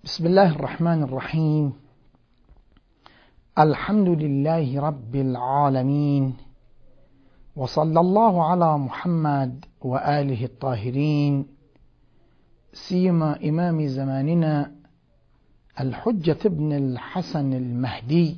بسم الله الرحمن الرحيم. الحمد لله رب العالمين، وصلى الله على محمد وآله الطاهرين، سيما إمام زماننا الحجة ابن الحسن المهدي،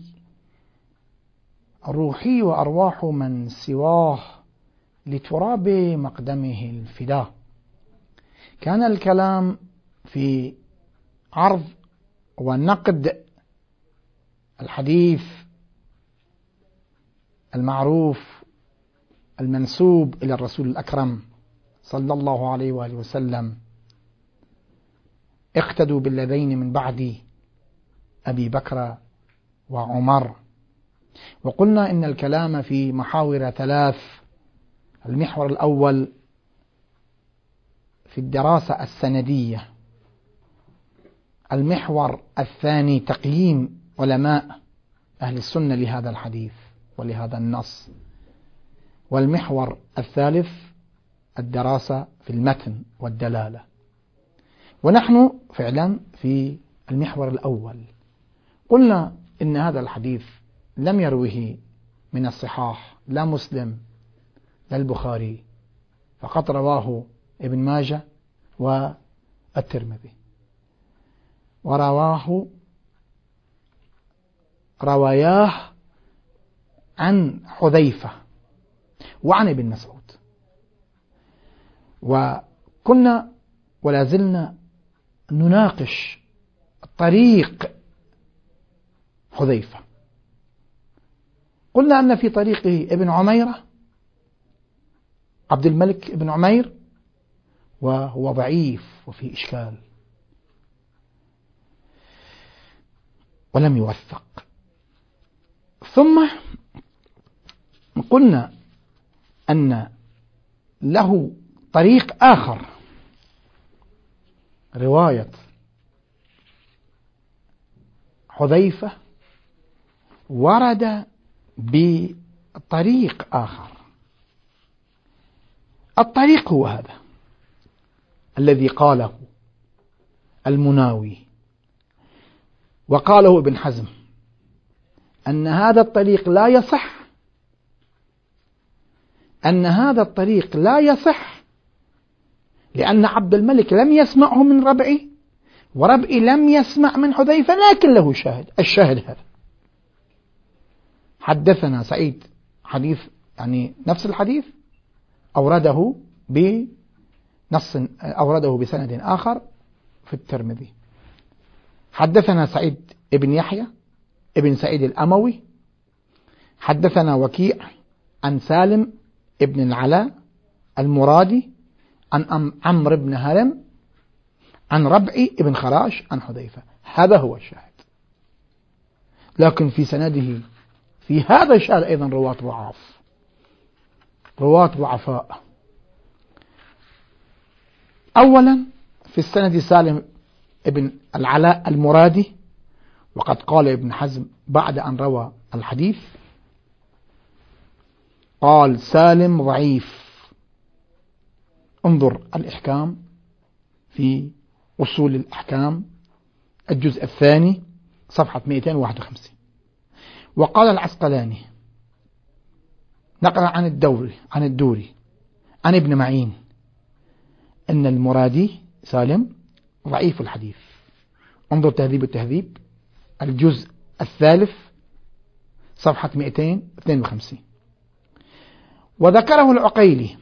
روحي وأرواح من سواه لتراب مقدمه الفداء. كان الكلام في عرض ونقد الحديث المعروف المنسوب إلى الرسول الأكرم صلى الله عليه وآله وسلم: اقتدوا بالذين من بعد أبي بكر وعمر. وقلنا إن الكلام في محاور ثلاث: المحور الأول في الدراسة السندية، المحور الثاني تقييم علماء أهل السنة لهذا الحديث ولهذا النص، والمحور الثالث الدراسة في المتن والدلالة. ونحن فعلا في المحور الأول. قلنا إن هذا الحديث لم يروه من الصحاح لا مسلم لا البخاري، فقط رواه ابن ماجه والترمذي، رواياه عن حذيفة وعن ابن مسعود. وكنا ولا زلنا نناقش طريق حذيفة. قلنا أن في طريقه ابن عميرة عبد الملك ابن عمير، وهو ضعيف وفي إشكال ولم يوثق. ثم قلنا أن له طريق آخر، رواية حذيفة ورد بطريق آخر. الطريق هو هذا الذي قاله المناوي وقاله ابن حزم، أن هذا الطريق لا يصح، أن هذا الطريق لا يصح لأن عبد الملك لم يسمعه من ربعي، وربعي لم يسمع من حذيفة، لكن له شاهد. الشاهد هذا: حدثنا سعيد، حديث يعني نفس الحديث أورده بسند آخر في الترمذي. حدثنا سعيد ابن يحيى ابن سعيد الأموي، حدثنا وكيع عن سالم ابن العلاء المرادي عن عمرو بن هرم عن ربعي ابن خراش عن حذيفة. هذا هو الشاهد. لكن في سنده في هذا الشاهد أيضا رواة ضعفاء. أولا في السند سالم ابن العلاء المرادي، وقد قال ابن حزم بعد أن روى الحديث، قال: سالم ضعيف. انظر الإحكام في أصول الأحكام الجزء الثاني صفحة 251. وقال العسقلاني نقل عن الدوري عن ابن معين أن المرادي سالم ضعيف الحديث. انظر تهذيب التهذيب الجزء الثالث صفحة 252. وذكره العقيلي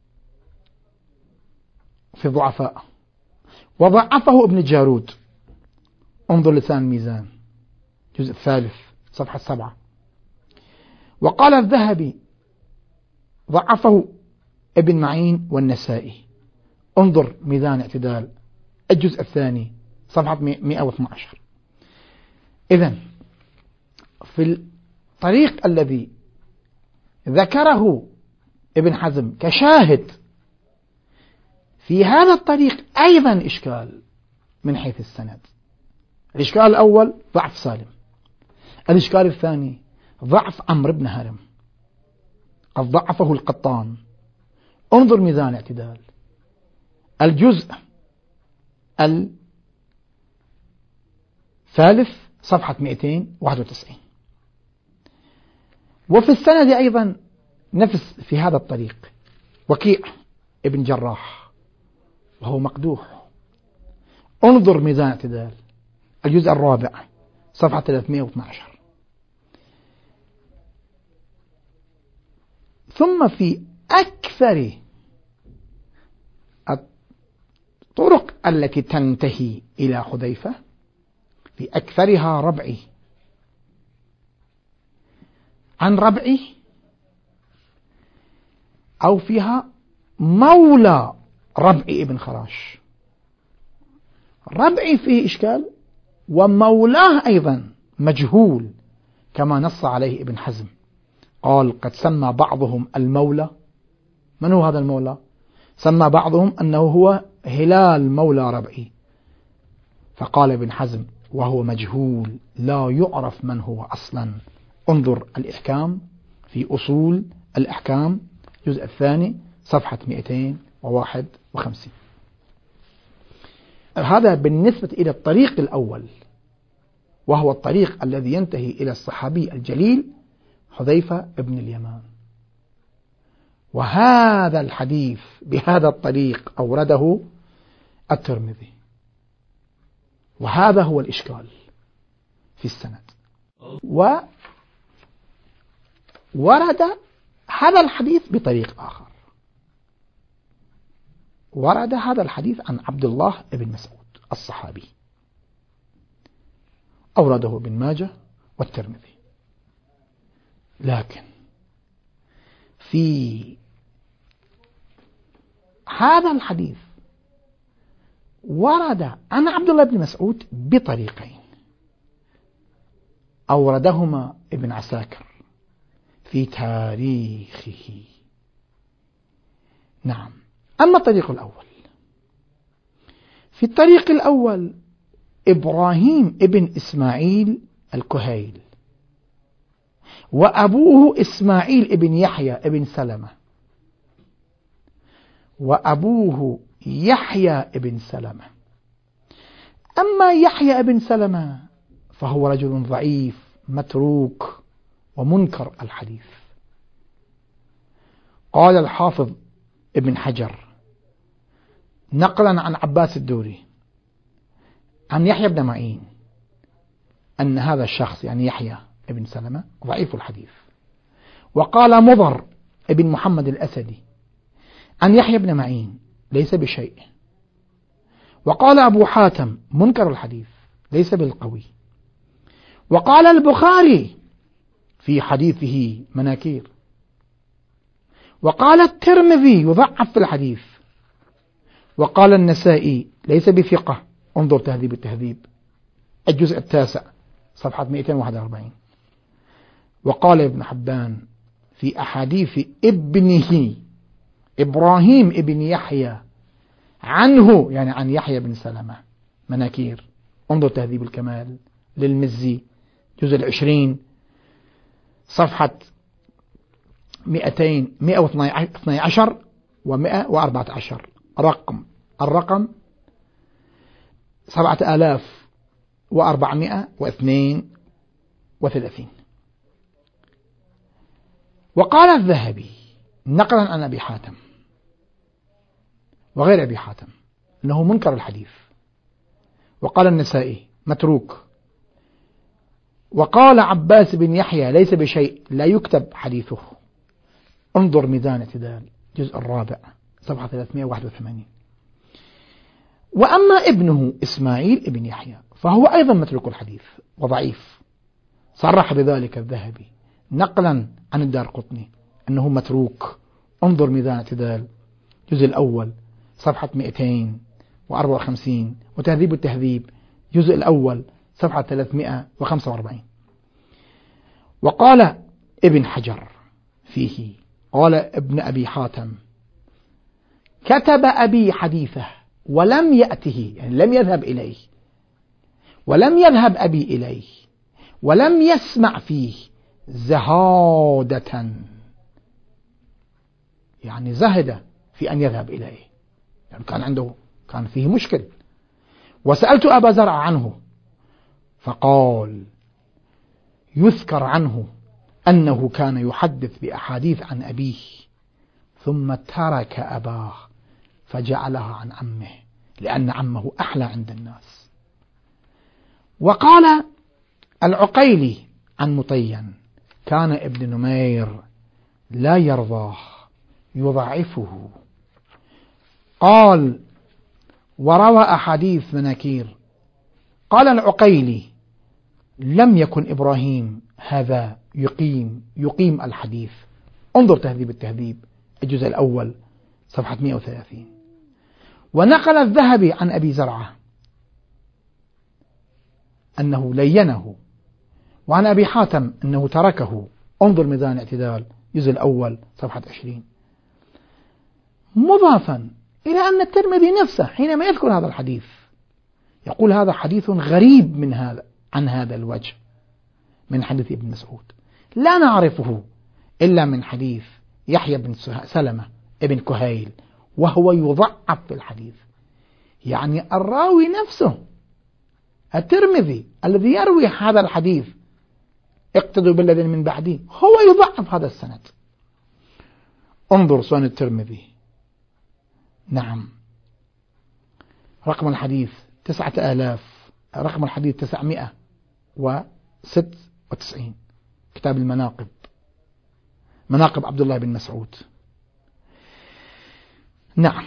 في ضعفاء، وضعفه ابن جارود. انظر لسان الميزان الجزء الثالث صفحة 7. وقال الذهبي ضعفه ابن معين والنسائي. انظر ميزان اعتدال الجزء الثاني صفحة 112. إذن في الطريق الذي ذكره ابن حزم كشاهد، في هذا الطريق أيضا إشكال من حيث السند. الإشكال الأول ضعف سالم، الإشكال الثاني ضعف عمرو بن هرم، قد ضعفه القطان. انظر ميزان اعتدال الجزء ثالث صفحة 291. وفي السند أيضا نفس في هذا الطريق وكيع ابن جراح وهو مقدوح. انظر ميزان اعتدال الجزء الرابع صفحة 312. ثم في أكثر الطرق التي تنتهي إلى حذيفة في أكثرها ربعي عن ربعي أو فيها مولى ربعي ابن خراش. ربعي فيه إشكال ومولاه أيضا مجهول كما نص عليه ابن حزم، قال قد سمى بعضهم المولى. من هو هذا المولى؟ سمى بعضهم أنه هو هلال مولى ربعي، فقال ابن حزم وهو مجهول لا يعرف من هو أصلا. انظر الإحكام في أصول الإحكام الجزء الثاني صفحة 251. هذا بالنسبة إلى الطريق الأول، وهو الطريق الذي ينتهي إلى الصحابي الجليل حذيفة بن اليمان. وهذا الحديث بهذا الطريق أورده الترمذي، وهذا هو الإشكال في السند. وورد هذا الحديث بطريق آخر، ورد هذا الحديث عن عبد الله بن مسعود الصحابي، أورده ابن ماجه والترمذي. لكن في هذا الحديث ورد عن عبد الله بن مسعود بطريقين أوردهما ابن عساكر في تاريخه. نعم. أما الطريق الأول، في الطريق الأول إبراهيم ابن إسماعيل الكهيل وأبوه إسماعيل ابن يحيى ابن سلمة، وأبوه يحيى ابن سلمة. أما يحيى ابن سلمة فهو رجل ضعيف متروك ومنكر الحديث. قال الحافظ ابن حجر نقلا عن عباس الدوري عن يحيى بن معين أن هذا الشخص يعني يحيى ابن سلمة ضعيف الحديث. وقال مضر ابن محمد الأسدي عن يحيى بن معين ليس بشيء. وقال أبو حاتم منكر الحديث ليس بالقوي. وقال البخاري في حديثه مناكير. وقال الترمذي يضعف في الحديث. وقال النسائي ليس بثقة. انظر تهذيب التهذيب الجزء التاسع صفحة 241. وقال ابن حبان في أحاديث ابنه إبراهيم ابن يحيى عنه يعني عن يحيى بن سلمة مناكير. انظر تهذيب الكمال للمزي جزء 20 صفحة 112 و114 الرقم 7432. وقال الذهبي نقلا عن أبي حاتم وغير أبي حاتم أنه منكر الحديث. وقال النسائي متروك. وقال عباس بن يحيى ليس بشيء لا يكتب حديثه. انظر ميزان اعتدال الجزء الرابع صفحة 381. وأما ابنه إسماعيل ابن يحيى فهو أيضا متروك الحديث وضعيف، صرح بذلك الذهبي نقلا عن الدارقطني أنه متروك. انظر ميزان اعتدال الجزء الأول صفحة 254 وتهذيب التهذيب الجزء الأول صفحة 345. وقال ابن حجر فيه قال ابن أبي حاتم كتب أبي حديثه ولم يأته يعني لم يذهب إليه، ولم يذهب أبي إليه ولم يسمع فيه زهادة يعني زهد في أن يذهب إليه يعني كان فيه مشكل. وسألت أبا زرع عنه فقال: يذكر عنه أنه كان يحدث بأحاديث عن أبيه ثم ترك أباه فجعلها عن عمه لأن عمه أحلى عند الناس. وقال العقيلي عن مطين: كان ابن نمير لا يرضاه يضعفه. قال: وروى أحاديث مناكير. قال العقيلي: لم يكن إبراهيم هذا يقيم الحديث. انظر تهذيب التهذيب الجزء الأول صفحة 130. ونقل الذهبي عن أبي زرعة أنه لينه، وعن أبي حاتم أنه تركه. انظر ميزان الاعتدال الجزء الأول صفحة 20. مضافا إلى أن الترمذي نفسه حينما يذكر هذا الحديث يقول: هذا حديث غريب عن هذا الوجه من حديث ابن مسعود، لا نعرفه إلا من حديث يحيى بن سلمة ابن كهيل، وهو يضعف بالحديث. يعني الراوي نفسه الترمذي الذي يروي هذا الحديث اقتدوا بالذين من بعده هو يضعف هذا السند. انظر سنن الترمذي. نعم، رقم الحديث 9000، رقم الحديث 996، كتاب المناقب، مناقب عبد الله بن مسعود. نعم،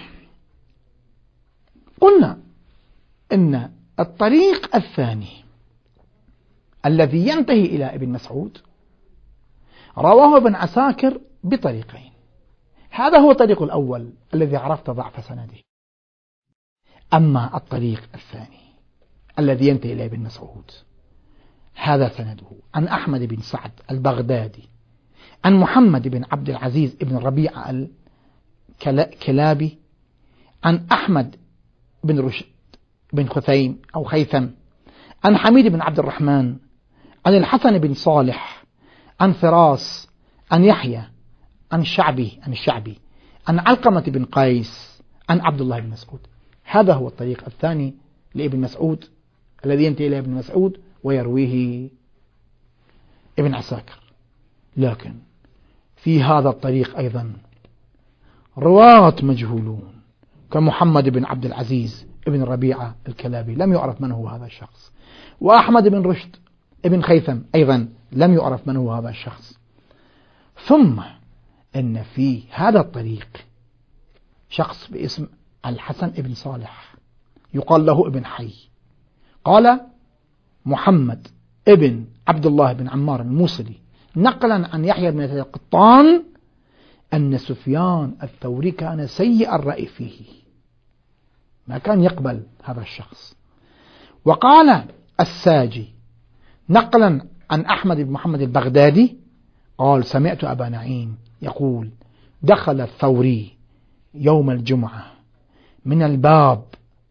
قلنا إن الطريق الثاني الذي ينتهي إلى ابن مسعود رواه ابن عساكر بطريقين. هذا هو الطريق الأول الذي عرفت ضعف سنده. أما الطريق الثاني الذي ينتهي إلى ابن مسعود هذا سنده عن أحمد بن سعد البغدادي عن محمد بن عبد العزيز بن ربيعة الكلابي عن أحمد بن رشد بن خثيم أو خيثم عن حميد بن عبد الرحمن عن الحسن بن صالح عن فراس عن يحيى عن الشعبي عن علقمة بن قيس عن عبد الله بن مسعود. هذا هو الطريق الثاني لابن مسعود الذي ينتهي إلى ابن مسعود ويرويه ابن عساكر. لكن في هذا الطريق أيضا رواة مجهولون كمحمد بن عبد العزيز ابن ربيعة الكلابي، لم يعرف من هو هذا الشخص، وأحمد بن رشد ابن خيثم أيضا لم يعرف من هو هذا الشخص. ثم إن في هذا الطريق شخص باسم الحسن بن صالح يقال له ابن حي. قال محمد ابن عبد الله بن عمار الموصلي نقلا عن يحيى بن القطان أن سفيان الثوري كان سيء الرأي فيه، ما كان يقبل هذا الشخص. وقال الساجي نقلا عن أحمد بن محمد البغدادي قال: سمعت أبا نعيم يقول: دخل الثوري يوم الجمعة من الباب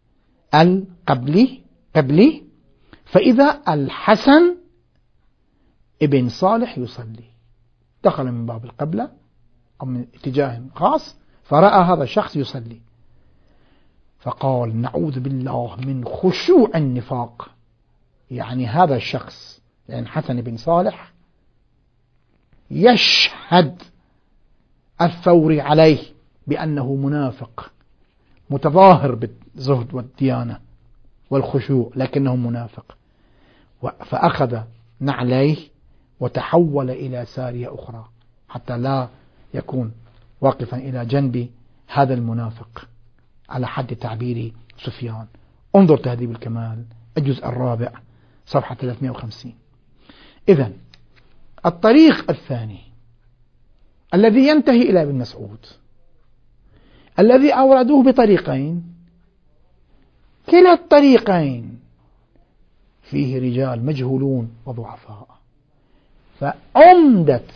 القبلي فإذا الحسن ابن صالح يصلي. دخل من باب القبلة أو من اتجاه خاص فرأى هذا الشخص يصلي، فقال: نعوذ بالله من خشوع النفاق. يعني هذا الشخص يعني حسن بن صالح يشهد الثوري عليه بأنه منافق متظاهر بالزهد والديانة والخشوع لكنه منافق، فأخذ نعليه وتحول إلى سارية أخرى حتى لا يكون واقفا إلى جنب هذا المنافق على حد تعبير سفيان. انظر تهذيب الكمال الجزء الرابع صفحة 350. إذن الطريق الثاني الذي ينتهي إلى ابن مسعود الذي أوردوه بطريقين، كلا الطريقين فيه رجال مجهولون وضعفاء. فعمدة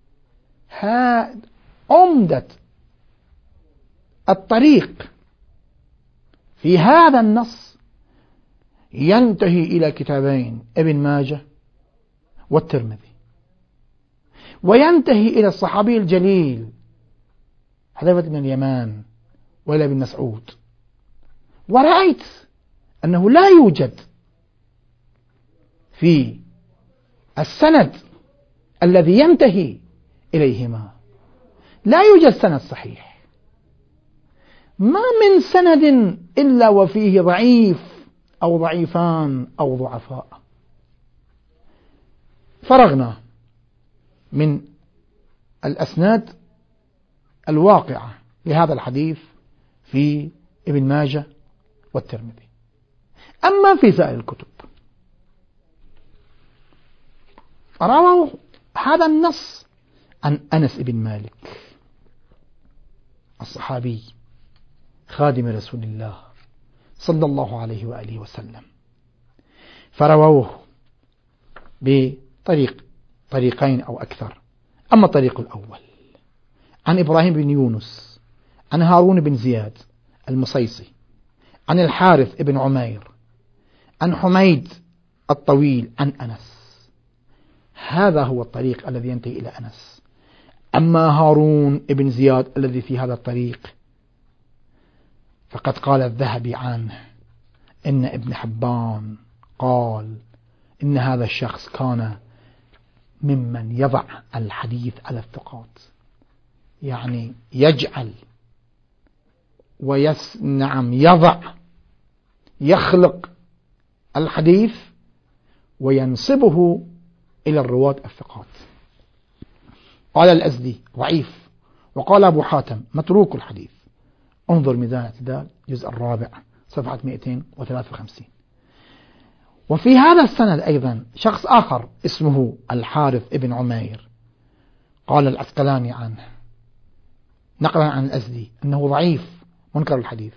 الطريق في هذا النص ينتهي إلى كتابين: ابن ماجه والترمذي، وينتهي إلى الصحابي الجليل حذيفة بن اليمان وإلى ابن مسعود. ورأيت أنه لا يوجد في السند الذي ينتهي إليهما لا يوجد سند صحيح، ما من سند إلا وفيه ضعيف أو ضعيفان أو ضعفاء. فرغنا من الأسناد الواقعة لهذا الحديث في ابن ماجه والترمذي. أما في سائر الكتب رووا هذا النص عن أنس بن مالك الصحابي خادم رسول الله صلى الله عليه وآله وسلم، فرووه بطريقين أو أكثر. أما الطريق الأول عن إبراهيم بن يونس عن هارون بن زياد المصيصي عن الحارث بن عمير عن حميد الطويل عن أنس، هذا هو الطريق الذي ينتهي إلى أنس. أما هارون بن زياد الذي في هذا الطريق فقد قال الذهبي عنه إن ابن حبان قال إن هذا الشخص كان ممن يضع الحديث على الثقات، يعني يجعل يضع يخلق الحديث وينسبه إلى الرواة الثقات. قال الأزدي ضعيف، وقال أبو حاتم متروك الحديث. انظر ميزان الاعتدال جزء 4 صفحة 253. وفي هذا السند أيضا شخص آخر اسمه الحارث بن عمير، قال العسقلاني عنه نقلا عن الأزدي أنه ضعيف منكر الحديث.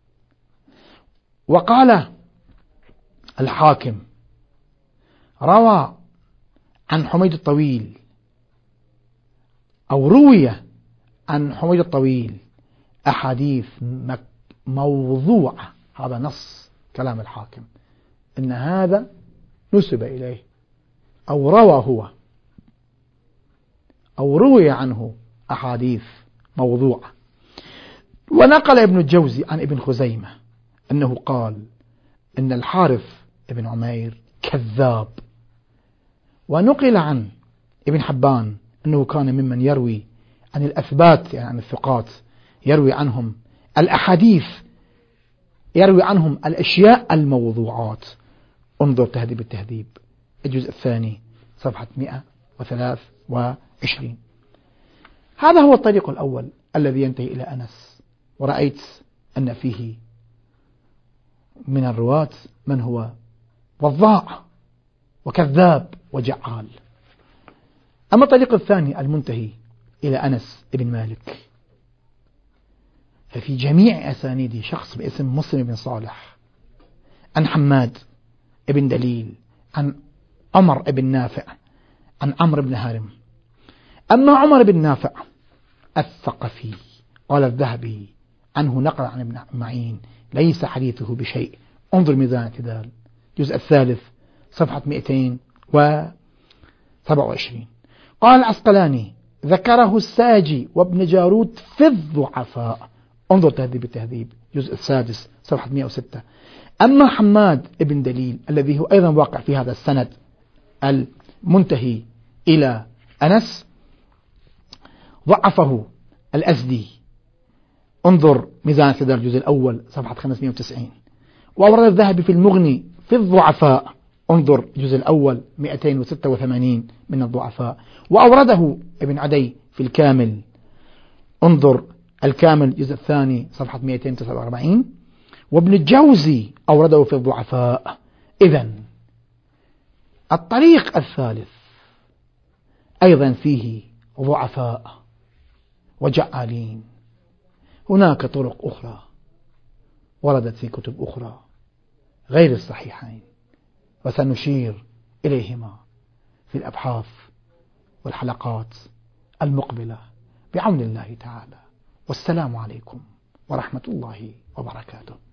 وقال الحاكم روى عن حميد الطويل أو روي عن حميد الطويل أحاديث موضوعة. هذا نص كلام الحاكم إن هذا نسب إليه أو روى هو أو روي عنه أحاديث موضوعة. ونقل ابن الجوزي عن ابن خزيمة أنه قال إن الحارث ابن عمير كذاب. ونقل عن ابن حبان أنه كان ممن يروي عن الأثبات، يعني عن الثقات، يروي عنهم الأحاديث، يروي عنهم الأشياء الموضوعات. انظر تهذيب التهذيب الجزء 2 صفحة 123. هذا هو الطريق الأول الذي ينتهي إلى أنس. ورأيت أن فيه من الرواة من هو وضاع وكذاب وجعال. أما الطريق الثاني المنتهي إلى أنس بن مالك ففي جميع أسانيده شخص باسم مسلم بن صالح عن حماد بن دليل عن عمر بن نافع عن عمرو بن هارم. أما عمر بن نافع الثقفي قال الذهبي عنه نقل عن ابن معين ليس حديثه بشيء. انظر ميزان الاعتدال جزء 3 صفحة 227. قال العسقلاني ذكره الساجي وابن جارود في الضعفاء. انظر تهذيب التهذيب جزء 6 صفحة 106. أما حماد بن دليل الذي هو أيضا واقع في هذا السند المنتهي إلى أنس ضعفه الأزدي. انظر ميزان الاعتدال الجزء الأول صفحة 590. وأورد الذهبي في المغني في الضعفاء. انظر الجزء الأول 286 من الضعفاء. وأورده ابن عدي في الكامل. انظر الكامل الجزء 2 صفحة 249. وابن الجوزي أورده في الضعفاء. إذن الطريق الثالث أيضا فيه ضعفاء وجعالين. هناك طرق أخرى وردت في كتب أخرى غير الصحيحين، وسنشير إليهما في الأبحاث والحلقات المقبلة بعون الله تعالى. والسلام عليكم ورحمة الله وبركاته.